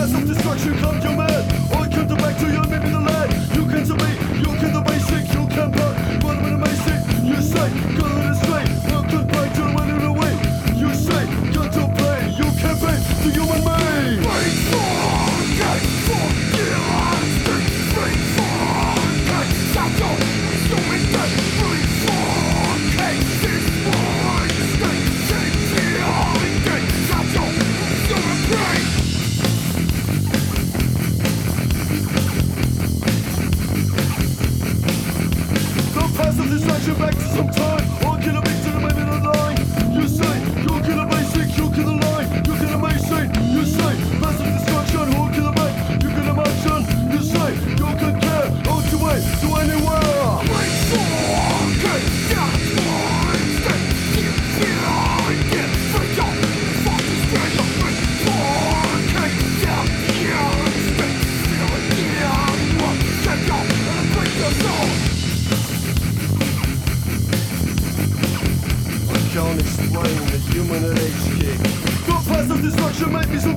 path of destruction comes your man. I come to back to you, maybe the land. You can to me, you can the basic, you can back. What am I basic? You say, go to the straight. Welcome back to running away. You say, got to play. You can pay to you and me. Wait for, get for, get on, stay, wait for, get, stop, go, you and me. Wait for, get, this boy, stay, take, get on, get, stop, go, you and me. Pass of distraction back to some time. I'll kill a big to the man in the line. You say, you'll kill a basic, you'll kill the line. You kill a basic, you say, pass of destruction, who'll kill a back, you kill a motion. You say, you can care, out your way, to anywhere. Wait for, get, stay, get on, get, break up, fucking straight up, wait for, get, stay, feel it, get up, and break your soul. Can't explain the human age kick. Got paths of destruction, make me some